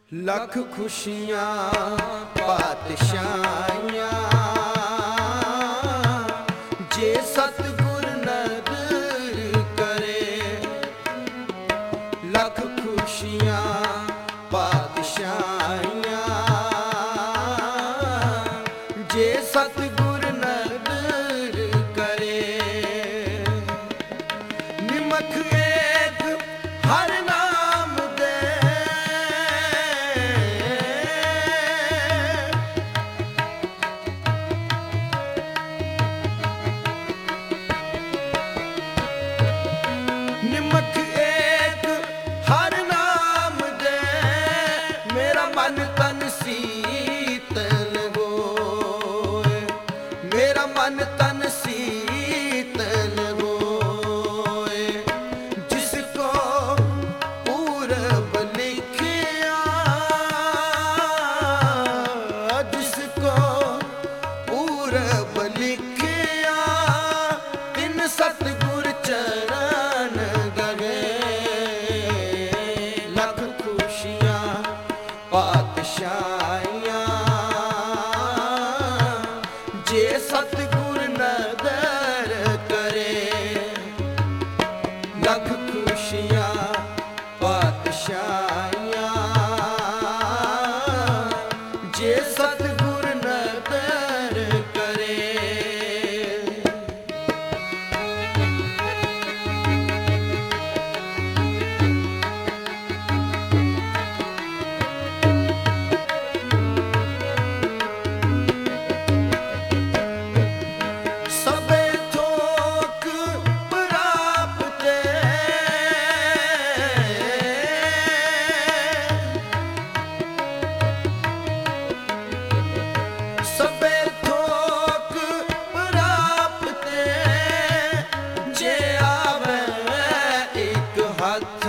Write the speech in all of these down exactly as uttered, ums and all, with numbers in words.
लख खुशियाँ पातशाहियाँ जे सतगुर नदर करे। लख खुशियाँ पातशाहियाँ जे सतगुर नदर करे। निमख एक हर नाम दे निमख एक हर नाम दे मेरा मन तन शीतल होए। मेरा मन तन शीतल होए। जिसको पूरब लिखिया जिसको पूरब लिखिया तिन सतगुर चरण गए। लख खुशियाँ पातशाहियाँ जे सतगुर नदर करे। लख खुशियाँ पातशाहियाँ जे सतगुर नदर करे। सबे थोक प्राप्ते सबे थोक प्राप्ते जे आवे एक हथ।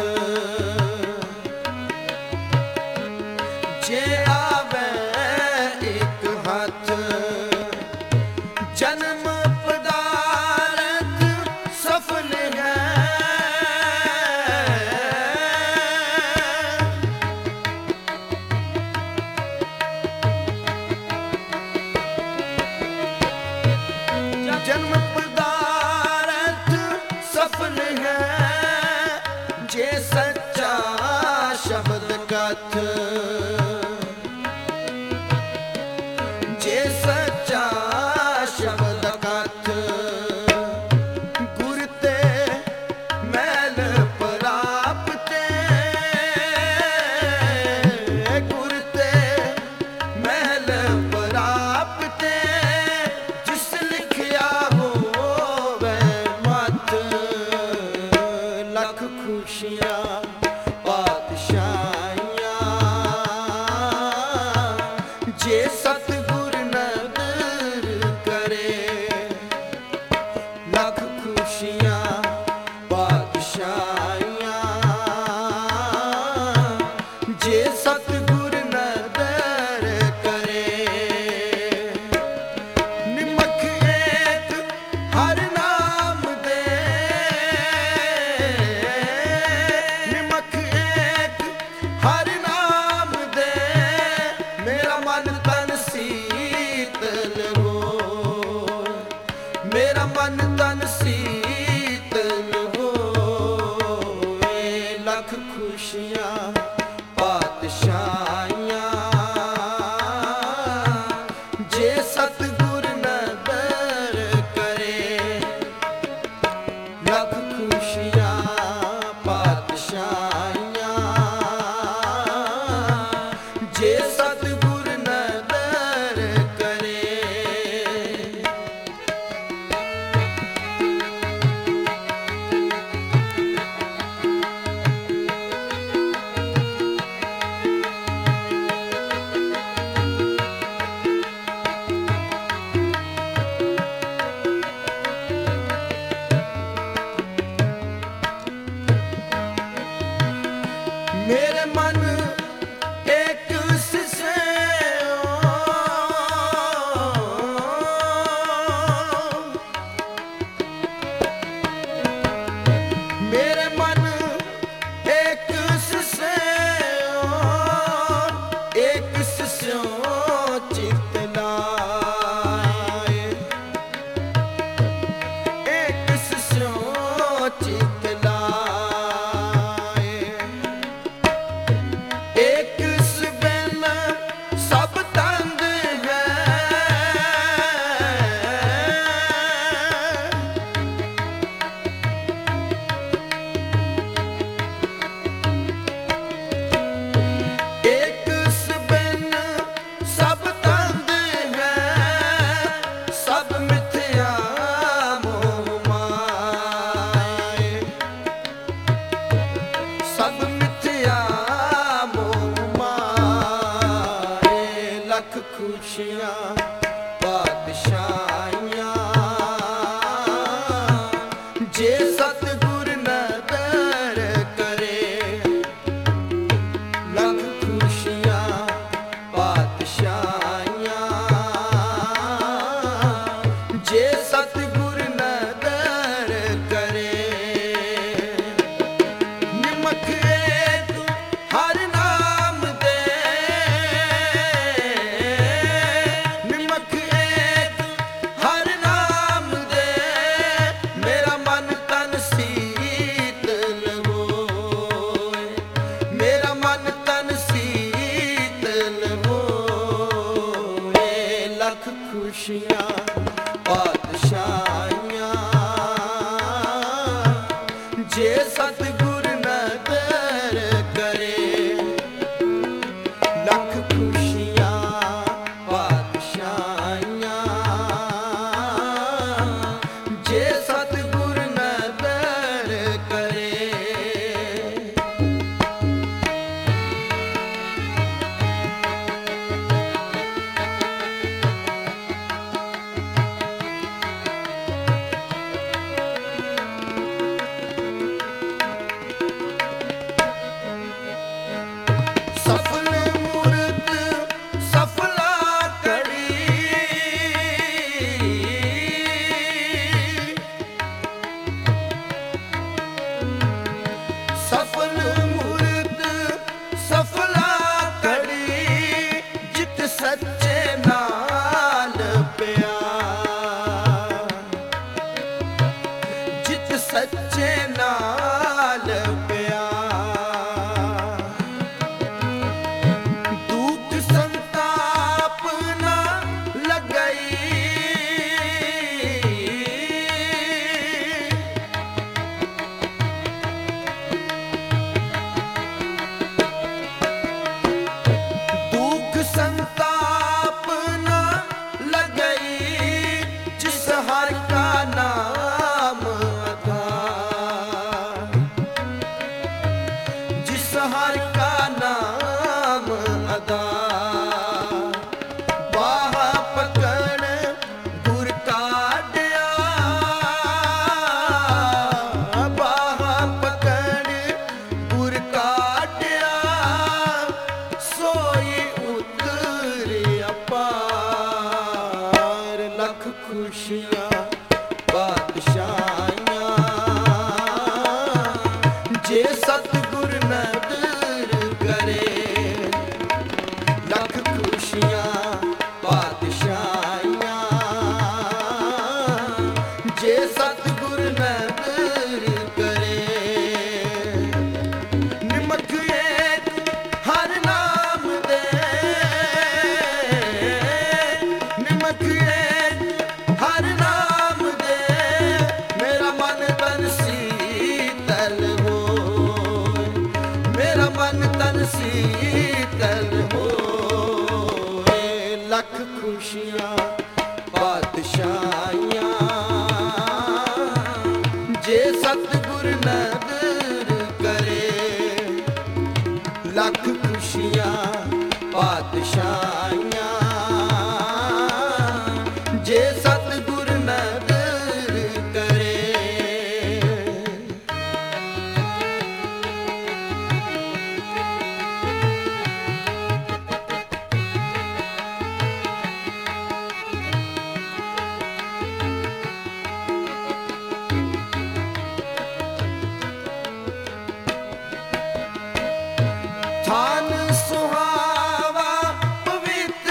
जे आवे एक हथ जन्म पदार्थ सफल है। जन्म पदार्थ सफल है जे सच्चा शब्द कथ। जे सच्चा शब्द कथ गुर ते मैल प्राप्ते। गुर ते मैल प्राप्ते जिस लिखिया होवे मत। लख खुशियाँ पातशाहियाँ जे सतगुर नदर करे। लख खुशियाँ पातशाहियाँ जे सतगुर नदर करे। निमख एक हर नाम दे निमख एक हर नाम दे मेरा मन तन शीतल होए। मेरा मन तन शीतल होए। लख खुशियाँ पातशाहियाँ जे सतगुर नदर करे। लख खुशियाँ पातशाहियाँ जे सतगुर नदर करे। मेरे मन एक से मेरे मन एक से ਖੁਸ਼ੀਆਂ ਪਾਤਸ਼ਾਹੀਆਂ। ਜੇ ਸਤਿਗੁਰ ਨਦਰ ਕਰੇ ਲੱਖ ਖੁਸ਼ੀਆਂ ਪਾਤਸ਼ਾਹੀਆਂ। ਜੇ ਸਤਿਗੁਰ ਨਦਰ ਕਰੇ ਨਿਮਖ ਏਕ ਹਰ ਨਾਮ ਦੇ ਨਿਮਖ ਏਕ ਹਰ ਨਾਮ ਦੇ ਮੇਰਾ ਮਨ ਤਨ ਸੀਤਲ ਹੋਏ ਮੇਰਾ ਮਨ ਤਨ ਸੀਤਲ ਹੋਏ ਲੱਖ ਖੁਸ਼ੀਆਂ ਪਾਤਸ਼ਾਹੀਆਂ। ਜੇ ਸਤਿਗੁਰ ਨਦਰ ਕਰੇ ਲੱਖ ਖੁਸ਼ੀਆਂ ਪਾਤਸ਼ਾਹੀਆਂ। ਜੇ ਸਤਿਗੁਰ ਨਦਰ ਕਰੇ ਸਫਲ ਮੂਰਤ ਸਫਲਾ ਕੜੀ ਸਫਲ ਮੂਰਤ ਸਫਲਾ ਕੜੀ ਜਿਤ ਸੱਚੇ ਨਾਲ ਪਿਆਰ ਜਿਤ ਸੱਚੇ ਨਾਲ ਪਿਆਰ ਦੁਖ ਸੰਤਾਪ ਨਾ ਲਗਈ ਦੁਖ ਸੰਤਾਪ ਨਾ ਲਗਈ ਜਿਸ ਹਰ ਕਾ ਨਾਮ ਆਧਾਰ ਜਿਸ ਹਰ ਕਾ ਨਾਮ ਆਧਾਰ ਬਾਹ ਪਕੜ ਗੁਰ ਕਾਢਿਆ ਬਾਹ ਪਕੜ ਗੁਰ ਕਾਢਿਆ ਸੋਈ ਉਤਰਿਆ ਪਾਰ ਲੱਖ ਖੁਸ਼ੀਆਂ ਪਾਤਸ਼ਾਹੀਆਂ। ਜੇ ਸਤਿਗੁਰ ਨਦਰ ਕਰੇ ਲੱਖ ਖੁਸ਼ੀਆਂ ਪਾਤਸ਼ਾਹੀਆਂ। ਜੇ ਸਤਿਗੁਰ ਨਦਰ ਕਰੇ ਨਿਮਖ ਏਕ ਹਰ ਨਾਮ ਦੇ ਨਿਮਖ ਏਕ ਹਰ ਨਾਮ ਦੇ ਮੇਰਾ ਮਨ ਤਨ ਸੀਤਲ ਹੋਏ ਮੇਰਾ ਮਨ ਤਨ ਸੀਤਲ ਹੋਏ ਲੱਖ ਖੁਸ਼ੀਆਂ ਪਾਤਸ਼ਾਹੀਆਂ। ਜੇ ਸਤਿਗੁਰ ਨਦਰ ਕਰੇ ਲੱਖ ਖੁਸ਼ੀਆਂ ਪਾਤਸ਼ਾਹੀਆਂ। ਜੇ ਸਤਿਗੁਰ ਨਦਰ ਕਰੇ ਥਾਨ ਸੁਹਾਵਾ ਪਵਿੱਤਰ